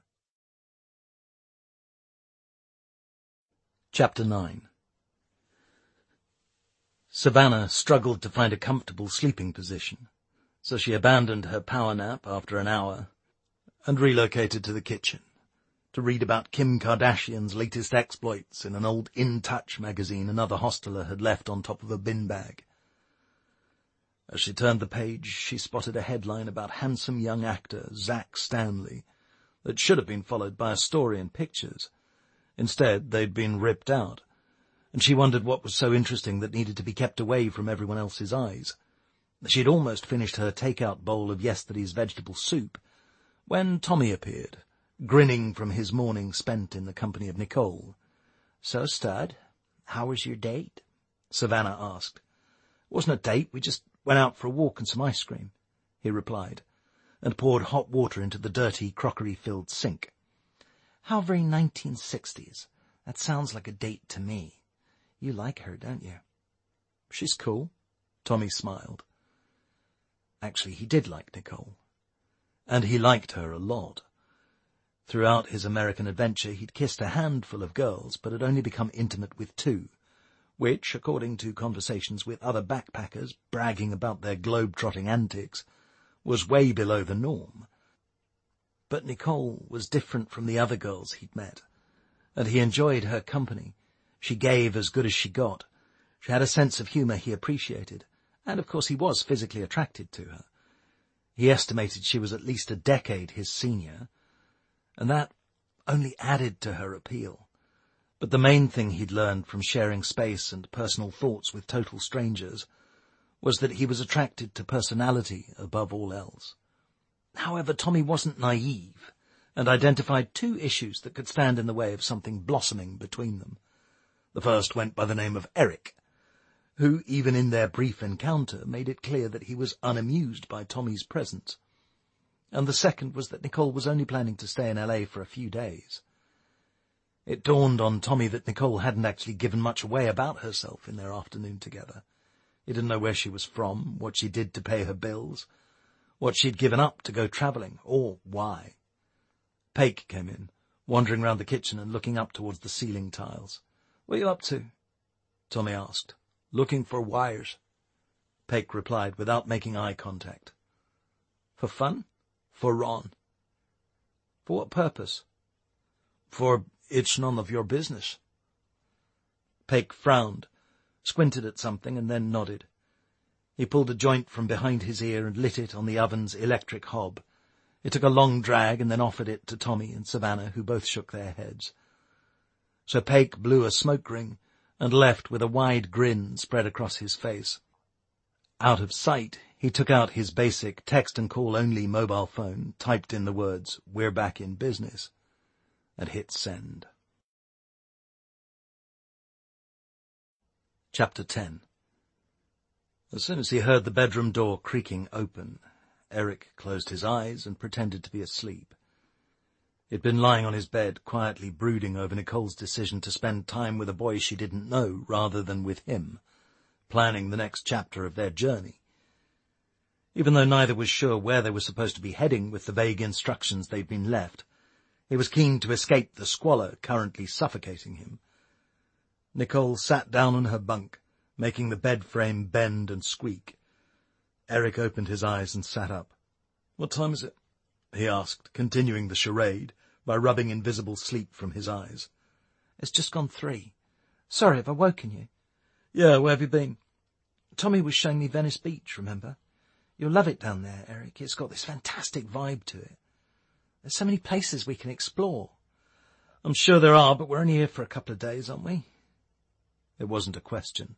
Chapter 9. Savannah struggled to find a comfortable sleeping position, so she abandoned her power nap after an hour and relocated to the kitchen to read about Kim Kardashian's latest exploits in an old In Touch magazine another hosteler had left on top of a bin bag. As she turned the page, she spotted a headline about handsome young actor Zach Stanley that should have been followed by a story and pictures. Instead, they'd been ripped out, and she wondered what was so interesting that needed to be kept away from everyone else's eyes. She had almost finished her take-out bowl of yesterday's vegetable soup when Tommy appeared, grinning from his morning spent in the company of Nicole. "So, stud, how was your date?" Savannah asked. "It wasn't a date, we just went out for a walk and some ice cream," he replied, and poured hot water into the dirty, crockery-filled sink. "How very 1960s. That sounds like a date to me. You like her, don't you?" "She's cool," Tommy smiled. Actually, he did like Nicole. And he liked her a lot. Throughout his American adventure, he'd kissed a handful of girls, but had only become intimate with 2, which, according to conversations with other backpackers bragging about their globe-trotting antics, was way below the norm. But Nicole was different from the other girls he'd met, and he enjoyed her company. She gave as good as she got. She had a sense of humour he appreciated, and of course he was physically attracted to her. He estimated she was at least a decade his senior, and that only added to her appeal. But the main thing he'd learned from sharing space and personal thoughts with total strangers was that he was attracted to personality above all else. However, Tommy wasn't naive, and identified 2 issues that could stand in the way of something blossoming between them. The first went by the name of Eric, who, even in their brief encounter, made it clear that he was unamused by Tommy's presence. And the second was that Nicole was only planning to stay in LA for a few days. It dawned on Tommy that Nicole hadn't actually given much away about herself in their afternoon together. He didn't know where she was from, what she did to pay her bills, what she'd given up to go travelling, or why. Paik came in, wandering round the kitchen and looking up towards the ceiling tiles. "What are you up to?" Tommy asked. "Looking for wires," Paik replied without making eye contact. "For fun?" "For Ron." "For what purpose?" "For it's none of your business." Paik frowned, squinted at something, and then nodded. He pulled a joint from behind his ear and lit it on the oven's electric hob. It took a long drag and then offered it to Tommy and Savannah, who both shook their heads. So Paik blew a smoke ring and left with a wide grin spread across his face. Out of sight, he took out his basic text-and-call-only mobile phone, typed in the words, "We're back in business," and hit send. Chapter 10. As soon as he heard the bedroom door creaking open, Eric closed his eyes and pretended to be asleep. He'd been lying on his bed, quietly brooding over Nicole's decision to spend time with a boy she didn't know rather than with him, planning the next chapter of their journey. Even though neither was sure where they were supposed to be heading with the vague instructions they'd been left, he was keen to escape the squalor currently suffocating him. Nicole sat down on her bunk, making the bed frame bend and squeak. Eric opened his eyes and sat up. "What time is it?" he asked, continuing the charade by rubbing invisible sleep from his eyes. "It's just gone 3. Sorry, have I woken you?" "Yeah, where have you been?" "Tommy was showing me Venice Beach, remember? You'll love it down there, Eric. It's got this fantastic vibe to it. There's so many places we can explore." "I'm sure there are, but we're only here for a couple of days, aren't we?" It wasn't a question.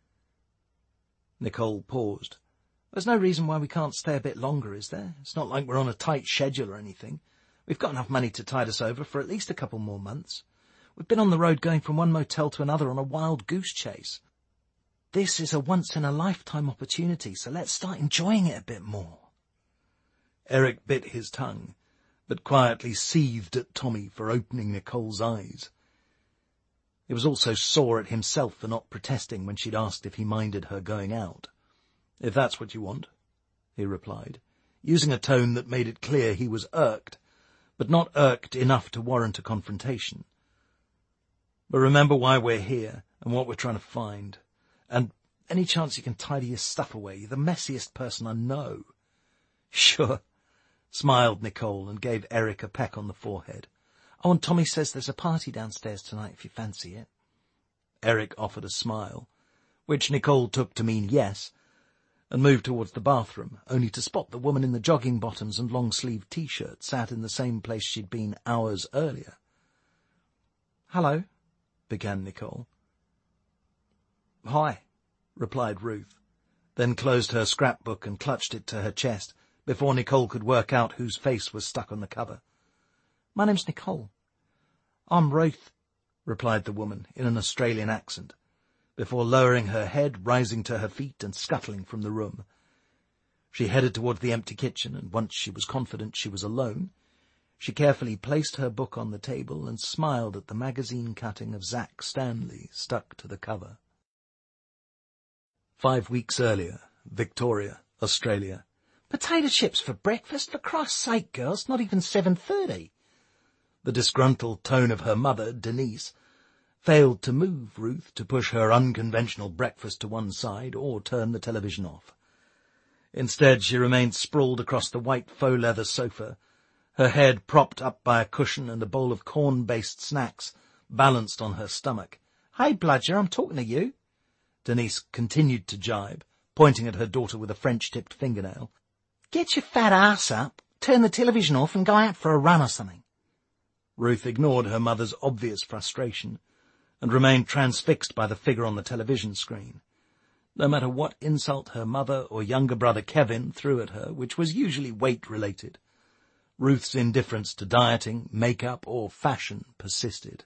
Nicole paused. "There's no reason why we can't stay a bit longer, is there? It's not like we're on a tight schedule or anything. We've got enough money to tide us over for at least a couple more months. We've been on the road going from one motel to another on a wild goose chase. This is a once-in-a-lifetime opportunity, so let's start enjoying it a bit more." Eric bit his tongue, but quietly seethed at Tommy for opening Nicole's eyes. He was also sore at himself for not protesting when she'd asked if he minded her going out. "If that's what you want," he replied, using a tone that made it clear he was irked, but not irked enough to warrant a confrontation. "But remember why we're here and what we're trying to find. And any chance you can tidy your stuff away? You're the messiest person I know." "Sure," smiled Nicole and gave Eric a peck on the forehead. "Oh, and Tommy says there's a party downstairs tonight if you fancy it." Eric offered a smile, which Nicole took to mean yes, and moved towards the bathroom, only to spot the woman in the jogging bottoms and long-sleeved T-shirt sat in the same place she'd been hours earlier. "Hello," began Nicole. "Hi," replied Ruth, then closed her scrapbook and clutched it to her chest before Nicole could work out whose face was stuck on the cover. "My name's Nicole. I'm Ruth," replied the woman in an Australian accent, before lowering her head, rising to her feet, and scuttling from the room. She headed towards the empty kitchen, and once she was confident she was alone, she carefully placed her book on the table and smiled at the magazine cutting of Zack Stanley stuck to the cover. 5 weeks earlier, Victoria, Australia. "Potato chips for breakfast? For Christ's sake, girls, not even 7:30. The disgruntled tone of her mother, Denise, failed to move Ruth to push her unconventional breakfast to one side or turn the television off. Instead, she remained sprawled across the white faux leather sofa, her head propped up by a cushion and a bowl of corn-based snacks balanced on her stomach. "Hey, Bludger, I'm talking to you." Denise continued to jibe, pointing at her daughter with a French-tipped fingernail. "Get your fat ass up, turn the television off and go out for a run or something." Ruth ignored her mother's obvious frustration and remained transfixed by the figure on the television screen. No matter what insult her mother or younger brother Kevin threw at her, which was usually weight-related, Ruth's indifference to dieting, makeup, or fashion persisted.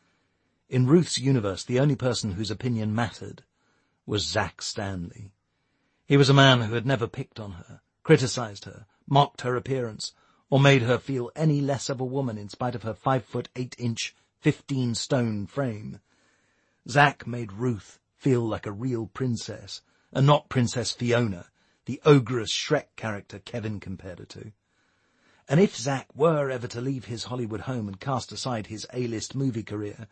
In Ruth's universe, the only person whose opinion mattered was Zack Stanley. He was a man who had never picked on her, criticized her, mocked her appearance, or made her feel any less of a woman in spite of her 5'8" 15-stone frame. Zack made Ruth feel like a real princess, and not Princess Fiona, the ogreous Shrek character Kevin compared her to. And if Zack were ever to leave his Hollywood home and cast aside his A-list movie career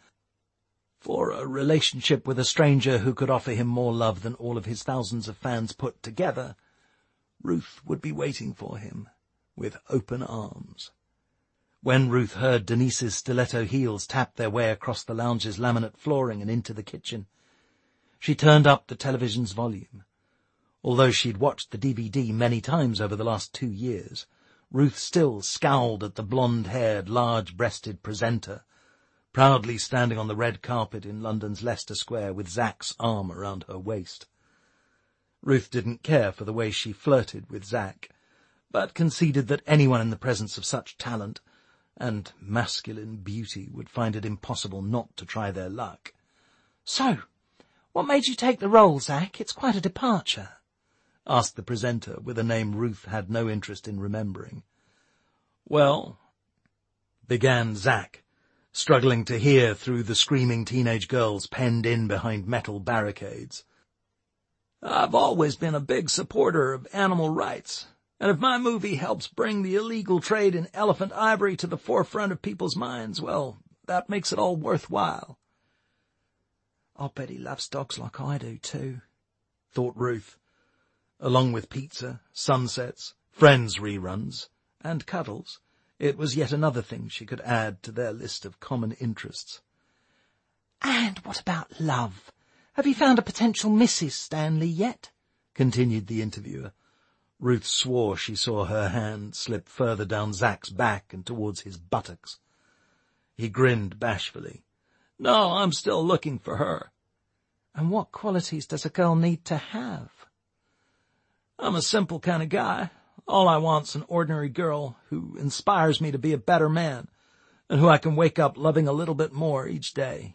for a relationship with a stranger who could offer him more love than all of his thousands of fans put together, Ruth would be waiting for him with open arms. When Ruth heard Denise's stiletto heels tap their way across the lounge's laminate flooring and into the kitchen, she turned up the television's volume. Although she'd watched the DVD many times over the last 2 years, Ruth still scowled at the blonde-haired, large-breasted presenter, proudly standing on the red carpet in London's Leicester Square with Zack's arm around her waist. Ruth didn't care for the way she flirted with Zack, but conceded that anyone in the presence of such talent and masculine beauty would find it impossible not to try their luck. "So, what made you take the role, Zack? It's quite a departure," asked the presenter with a name Ruth had no interest in remembering. "Well," began Zack, struggling to hear through the screaming teenage girls penned in behind metal barricades. "I've always been a big supporter of animal rights, and if my movie helps bring the illegal trade in elephant ivory to the forefront of people's minds, well, that makes it all worthwhile." "I'll bet he loves dogs like I do, too," thought Ruth. Along with pizza, sunsets, Friends reruns, and cuddles, it was yet another thing she could add to their list of common interests. "And what about love? Have you found a potential Mrs. Stanley yet?" continued the interviewer. Ruth swore she saw her hand slip further down Zack's back and towards his buttocks. He grinned bashfully. "No, I'm still looking for her." "And what qualities does a girl need to have?" "I'm a simple kind of guy. All I want's an ordinary girl who inspires me to be a better man, and who I can wake up loving a little bit more each day."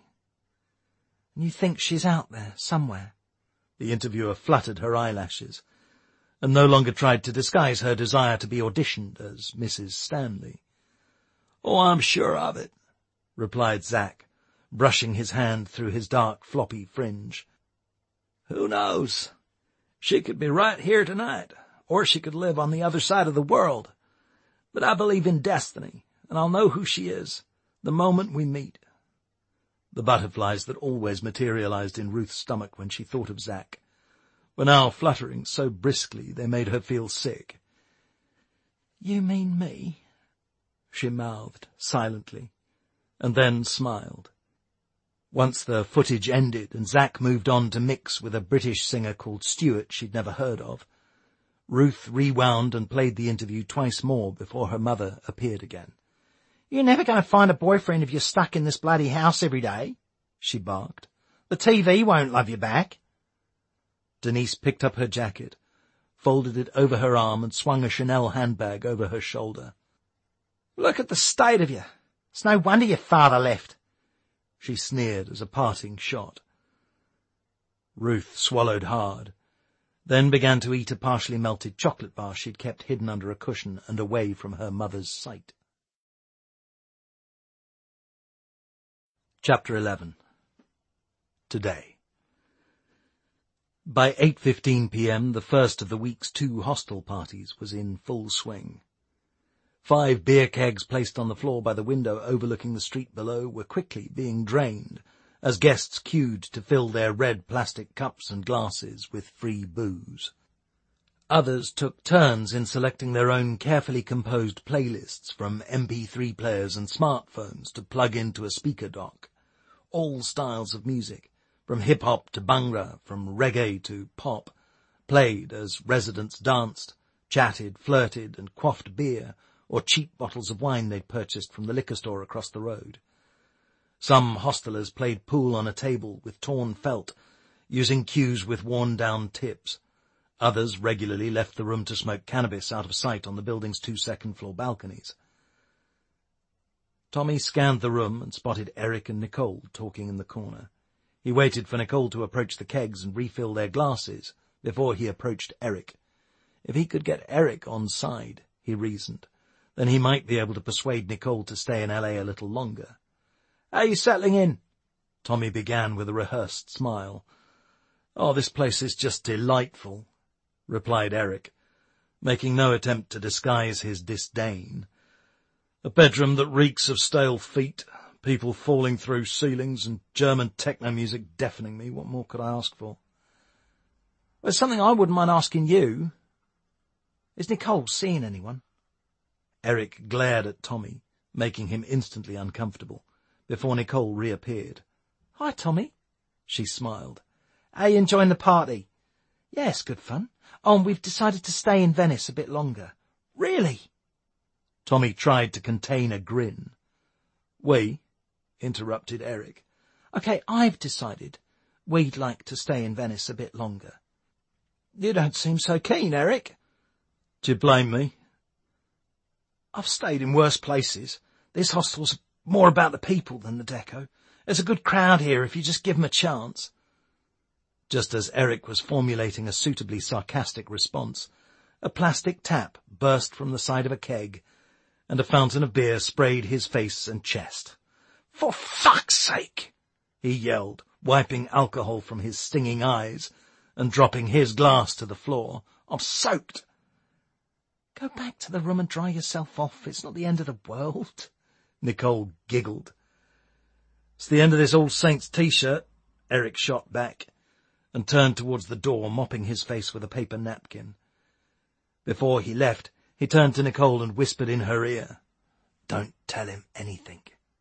"And you think she's out there, somewhere?" The interviewer fluttered her eyelashes, and no longer tried to disguise her desire to be auditioned as Mrs. Stanley. "Oh, I'm sure of it," replied Zack, brushing his hand through his dark, floppy fringe. "Who knows? She could be right here tonight, or she could live on the other side of the world. But I believe in destiny, and I'll know who she is the moment we meet." The butterflies that always materialized in Ruth's stomach when she thought of Zack were now fluttering so briskly they made her feel sick. "You mean me?" she mouthed silently, and then smiled. Once the footage ended and Zack moved on to mix with a British singer called Stuart she'd never heard of, Ruth rewound and played the interview twice more before her mother appeared again. "You're never going to find a boyfriend if you're stuck in this bloody house every day," she barked. "The TV won't love you back." Denise picked up her jacket, folded it over her arm and swung a Chanel handbag over her shoulder. "Look at the state of you. It's no wonder your father left," she sneered as a parting shot. Ruth swallowed hard, then began to eat a partially melted chocolate bar she'd kept hidden under a cushion and away from her mother's sight. Chapter 11. Today. By 8:15 p.m. the first of the week's 2 hostel parties was in full swing. 5 beer kegs placed on the floor by the window overlooking the street below were quickly being drained as guests queued to fill their red plastic cups and glasses with free booze. Others took turns in selecting their own carefully composed playlists from MP3 players and smartphones to plug into a speaker dock. All styles of music, from hip-hop to bhangra, from reggae to pop, played as residents danced, chatted, flirted, and quaffed beer or cheap bottles of wine they'd purchased from the liquor store across the road. Some hostelers played pool on a table with torn felt, using cues with worn-down tips. Others regularly left the room to smoke cannabis out of sight on the building's 2 second-floor balconies. Tommy scanned the room and spotted Eric and Nicole talking in the corner. He waited for Nicole to approach the kegs and refill their glasses before he approached Eric. If he could get Eric on side, he reasoned, then he might be able to persuade Nicole to stay in LA a little longer. "How are you settling in?" Tommy began with a rehearsed smile. "Oh, this place is just delightful," replied Eric, making no attempt to disguise his disdain. "A bedroom that reeks of stale feet, people falling through ceilings, and German techno music deafening me. What more could I ask for?" "There's something I wouldn't mind asking you. Is Nicole seeing anyone?" Eric glared at Tommy, making him instantly uncomfortable, before Nicole reappeared. "Hi, Tommy," she smiled. "Are you enjoying the party?" "Yes, good fun. Oh, and we've decided to stay in Venice a bit longer." "Really?" Tommy tried to contain a grin. "We?" interrupted Eric. "Okay, I've decided we'd like to stay in Venice a bit longer." "You don't seem so keen, Eric." "Do you blame me?" "I've stayed in worse places. This hostel's more about the people than the deco. There's a good crowd here if you just give them a chance." Just as Eric was formulating a suitably sarcastic response, a plastic tap burst from the side of a keg, and a fountain of beer sprayed his face and chest. "For fuck's sake!" he yelled, wiping alcohol from his stinging eyes and dropping his glass to the floor. "I'm soaked." "Go back to the room and dry yourself off. It's not the end of the world." Nicole giggled. "It's the end of this All Saints t-shirt," Eric shot back, and turned towards the door, mopping his face with a paper napkin. Before he left, he turned to Nicole and whispered in her ear, "Don't tell him anything."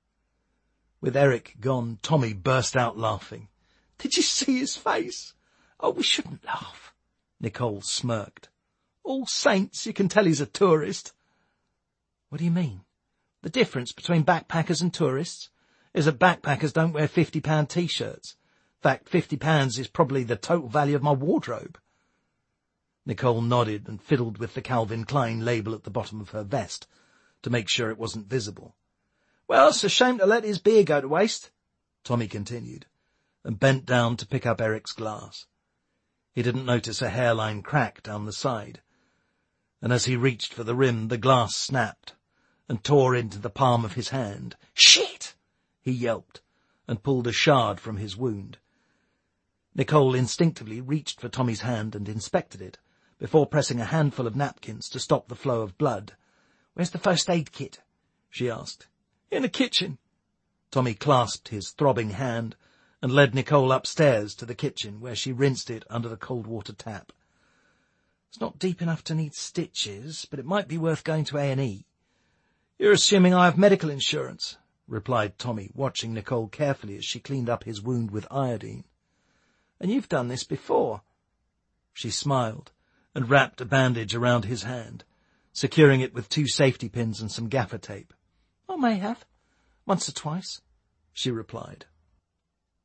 With Eric gone, Tommy burst out laughing. "Did you see his face?" "Oh, we shouldn't laugh." Nicole smirked. "All Saints, you can tell he's a tourist." "What do you mean?" "The difference between backpackers and tourists is that backpackers don't wear £50 t-shirts. In fact, £50 is probably the total value of my wardrobe." Nicole nodded and fiddled with the Calvin Klein label at the bottom of her vest to make sure it wasn't visible. "Well, it's a shame to let his beer go to waste," Tommy continued, and bent down to pick up Eric's glass. He didn't notice a hairline crack down the side, and as he reached for the rim, the glass snapped and tore into the palm of his hand. "Shit!" he yelped, and pulled a shard from his wound. Nicole instinctively reached for Tommy's hand and inspected it, before pressing a handful of napkins to stop the flow of blood. "Where's the first aid kit?" she asked. "In the kitchen." Tommy clasped his throbbing hand and led Nicole upstairs to the kitchen, where she rinsed it under the cold water tap. "It's not deep enough to need stitches, but it might be worth going to A&E. "You're assuming I have medical insurance," replied Tommy, watching Nicole carefully as she cleaned up his wound with iodine. "And you've done this before." She smiled and wrapped a bandage around his hand, securing it with 2 safety pins and some gaffer tape. "I may have. Once or twice," she replied.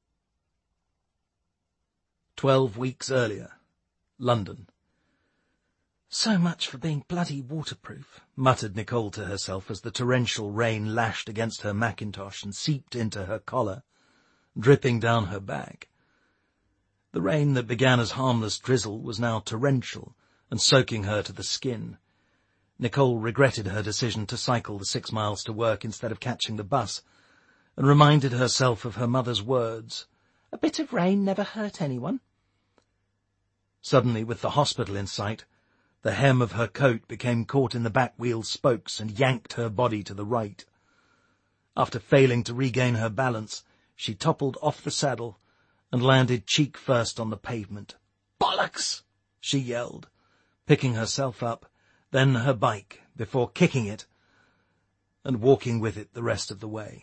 12 weeks earlier, London. So much for being bloody waterproof, muttered Nicole to herself as the torrential rain lashed against her mackintosh and seeped into her collar, dripping down her back. The rain that began as harmless drizzle was now torrential and soaking her to the skin. Nicole regretted her decision to cycle the 6 miles to work instead of catching the bus, and reminded herself of her mother's words, "A bit of rain never hurt anyone." Suddenly, with the hospital in sight, the hem of her coat became caught in the back wheel spokes and yanked her body to the right. After failing to regain her balance, she toppled off the saddle and landed cheek first on the pavement. "Bollocks!" she yelled, picking herself up, then her bike, before kicking it and walking with it the rest of the way.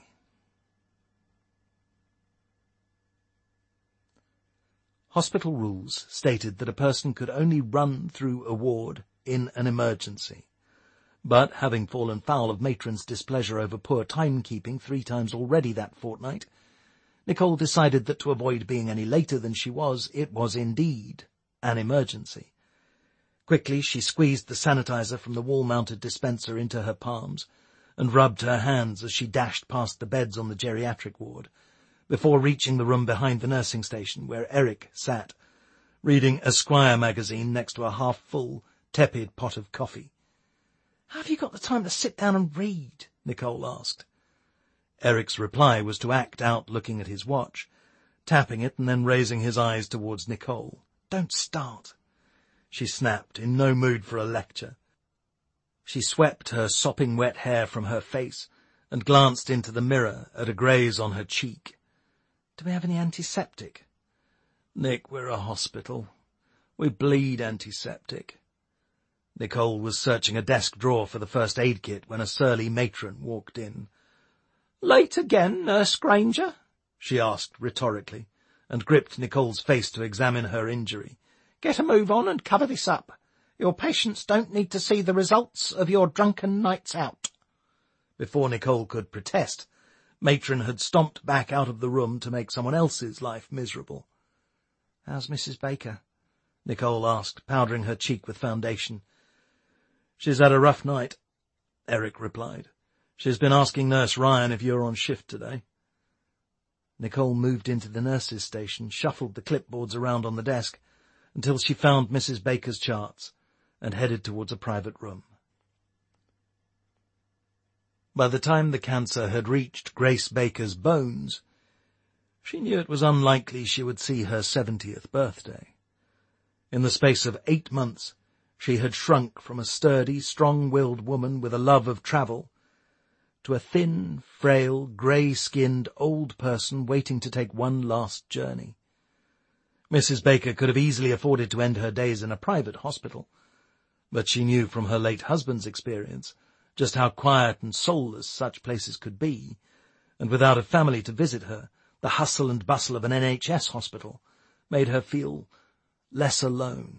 Hospital rules stated that a person could only run through a ward in an emergency. But, having fallen foul of matron's displeasure over poor timekeeping 3 times already that fortnight, Nicole decided that to avoid being any later than she was, it was indeed an emergency. Quickly she squeezed the sanitizer from the wall-mounted dispenser into her palms and rubbed her hands as she dashed past the beds on the geriatric ward, before reaching the room behind the nursing station where Eric sat, reading Esquire magazine next to a half-full, tepid pot of coffee. "How have you got the time to sit down and read?" Nicole asked. Eric's reply was to act out looking at his watch, tapping it and then raising his eyes towards Nicole. "Don't start," she snapped, in no mood for a lecture. She swept her sopping wet hair from her face and glanced into the mirror at a graze on her cheek. "Do we have any antiseptic?" "Nick, we're a hospital. We bleed antiseptic." Nicole was searching a desk drawer for the first aid kit when a surly matron walked in. "Late again, Nurse Granger?" she asked rhetorically, and gripped Nicole's face to examine her injury. "Get a move on and cover this up. Your patients don't need to see the results of your drunken nights out." Before Nicole could protest, matron had stomped back out of the room to make someone else's life miserable. "How's Mrs. Baker?" Nicole asked, powdering her cheek with foundation. "She's had a rough night," Eric replied. "She's been asking Nurse Ryan if you're on shift today." Nicole moved into the nurse's station, shuffled the clipboards around on the desk until she found Mrs. Baker's charts, and headed towards a private room. By the time the cancer had reached Grace Baker's bones, she knew it was unlikely she would see her 70th birthday. In the space of 8 months, she had shrunk from a sturdy, strong-willed woman with a love of travel to a thin, frail, grey-skinned old person waiting to take one last journey. Mrs. Baker could have easily afforded to end her days in a private hospital, but she knew from her late husband's experience just how quiet and soulless such places could be, and without a family to visit her, the hustle and bustle of an NHS hospital made her feel less alone.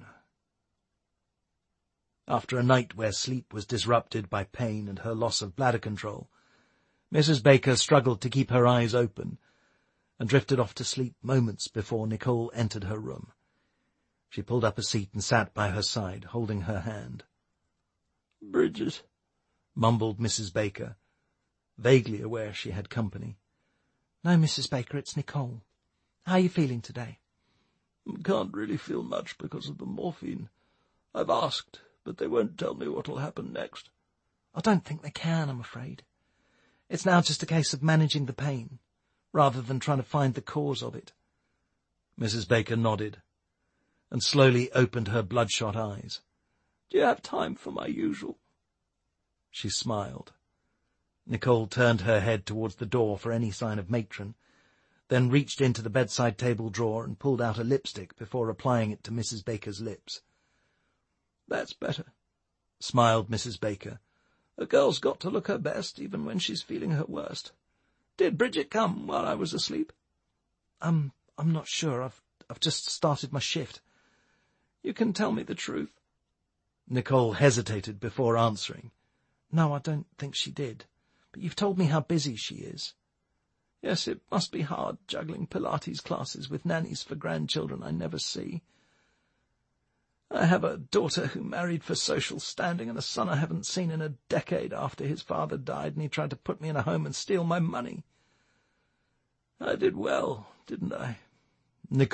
After a night where sleep was disrupted by pain and her loss of bladder control, Mrs. Baker struggled to keep her eyes open and drifted off to sleep moments before Nicole entered her room. She pulled up a seat and sat by her side, holding her hand. "Bridget," mumbled Mrs. Baker, vaguely aware she had company. "No, Mrs. Baker, it's Nicole. How are you feeling today?" "Can't really feel much because of the morphine. I've asked, but they won't tell me what'll happen next." "I don't think they can, I'm afraid. It's now just a case of managing the pain, rather than trying to find the cause of it." Mrs. Baker nodded, and slowly opened her bloodshot eyes. "Do you have time for my usual?" She smiled. Nicole turned her head towards the door for any sign of matron, then reached into the bedside table drawer and pulled out a lipstick before applying it to Mrs. Baker's lips. "That's better," smiled Mrs. Baker. "A girl's got to look her best, even when she's feeling her worst. Did Bridget come while I was asleep?" I'm not sure. I've just started my shift." "You can tell me the truth." Nicole hesitated before answering. "No, I don't think she did. But you've told me how busy she is." "Yes, it must be hard, juggling Pilates classes with nannies for grandchildren I never see." I have a daughter who married for social standing and a son I haven't seen in a decade after his father died, and he tried to put me in a home and steal my money. I did well, didn't I?